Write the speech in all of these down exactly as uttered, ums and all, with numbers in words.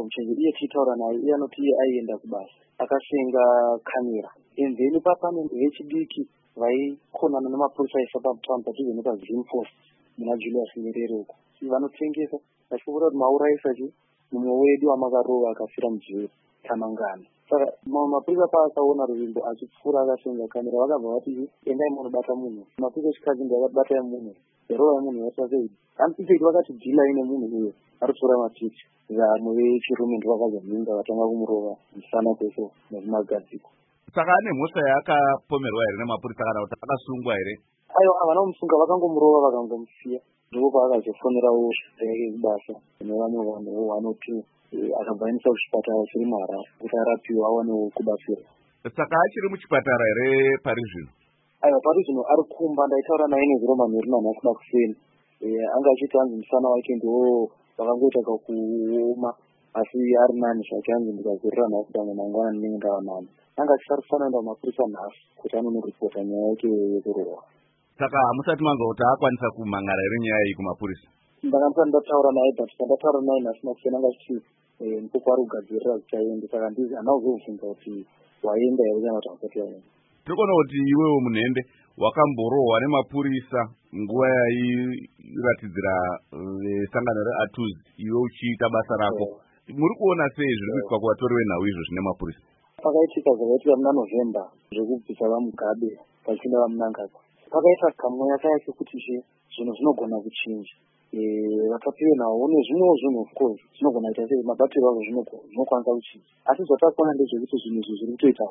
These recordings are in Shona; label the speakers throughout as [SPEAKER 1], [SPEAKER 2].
[SPEAKER 1] muchenjeri iye tiitaura naye iye anoti iye aienda kubasa akasenga kamera enzeni papane vechidiki vaikonana nemapurisa aisa pamutaundi padhuze nepazimpost muna Julius Nyerere uko vanotengesa vachikuvura kuti mauraisa chi mumwe wedu wamakarova akafira mujeri tamangana. Saka mapurisa paakaona ruvimbo achipfuura akasenga kamera vakabva vati endai munobata munhu. Mapurisa echikadzi ndo akati batai munhu yarova munhu yasasei anopipeki vakati dhilai nemunhu uyo aripfuura mapicha vamwe vechirume ndo vakazomhinga vatanga kumurova musana kwese nezvimagadziko.
[SPEAKER 2] Saka ane mhosva yaakapomerwa here nemapurisa kana kuti akasungwa here?
[SPEAKER 1] Aiwa havana kumusunga vakangomurova vakangomusiya ndipo paakazofonerawo yake kubasa nevamwe vanhu vanotu akabva aendesa kuchipatara chiri muHarare kuti arapiwa awanewo kubatsirwa.
[SPEAKER 2] Saka achiri muchipatara here pari zvino?
[SPEAKER 1] Aiwa pari zvino ari kumba ndaitaura naye nezuro manheru manhasi kuseni anga achiti hanzi musana wake ndiwo vakangoita kakuoma asi ari nani zvake hanzi ndikazorora nhasi pamwe mangwana ndinenge ndava nani anga achisarisana enda kumapurisa nhasi kuti anonoripota nyaya yake yekurohwa.
[SPEAKER 2] Saka hamusati manzwa kuti akwanisa kumhangara here nyaya iyi kumapurisa?
[SPEAKER 1] Ndakanisa ndataura naye but ndataura naye nhasi makuseni anga achiti mukoko ari kugadzirira kuti aende saka ndizi hana kuzovhunza kuti waenda here kana kuti hasati aenda.
[SPEAKER 2] Tokona kuti iwewo munhende wakamborohwa nemapurisa nguva yairatidzira vesangano reATUZ iwe uchiita basa rako. Muri kuona sei zviri kuitwa kuvatori venhau izvo zvine mapurisa?
[SPEAKER 1] Pakaitika zvakaitika muna November zvekubvisa vamugabe vachienda vamunangagwa pakaita kamweya kaya kekuti zvinhu zvinogona kuchinja. Vatapiwe nawo nezvimwewo zvinhu of course zvinogona kuita sei mabatiro azvo zvinokwanisa kuchinja asi zvatakaona ndezvekuti zvinhu izvi zviri kutoita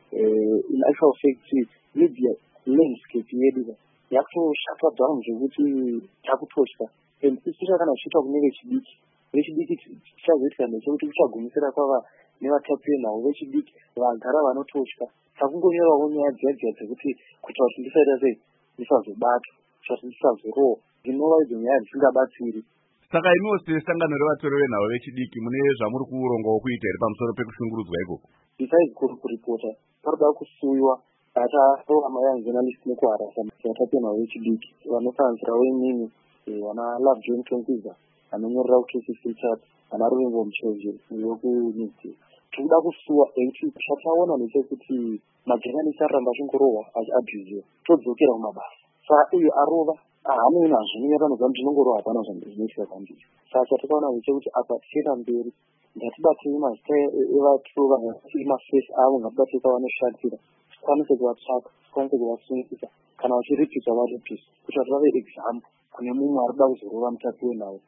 [SPEAKER 1] in actual fact media landscape yedu yakutoshatwa down zvekuti takutosha and isira kana zvichiitwa kune vechidiki vechidiki tichazoitika ndechekuti kuchagumisira kwava nevatapiwe nawo vechidiki vagara vanotosha takungonyorawo nyaya dzega dzekuti kuita kuti ndisaita sei ndisazobatwa kuti ndisazorohwa dzinova idzo nyaya dzisingabatsiri.
[SPEAKER 2] Saka imiwo sesangano revatori venhau vechidiki mune zvamuri kurongawo kuita here pamusoro pekushungurudzwa ikoko?
[SPEAKER 1] Besides kuripota paroda kusuwiwa atarowa maya journalist nekuharasa vatapiwe navo vechidiki vanosanganisirawo imini vana Love John Tonkiza anonyorera ku K C C chat ana Ruvimbo Muchenjeri wekuNidzi. Tinoda kusuwa ekuti chataona ndechekuti majournalist aramba achingorohwa achiabhuziwa todzokera kumabasa. Saka uyu arova haane nazvo unotaridza kuti ndinongorohwa hapana zvinoitika kwandiri. Saka chatakaona ndechekuti apa tichienda mberi ngatibatei mazita evatrova nemafesi avo ngatibatei pavanoshatira tikwanise kuvatsvaka tikwanise kuvasungisa kana vachiripisa varipisa kuti vave example kune mumwe ari kuda kuzorova mutapiwe nawo.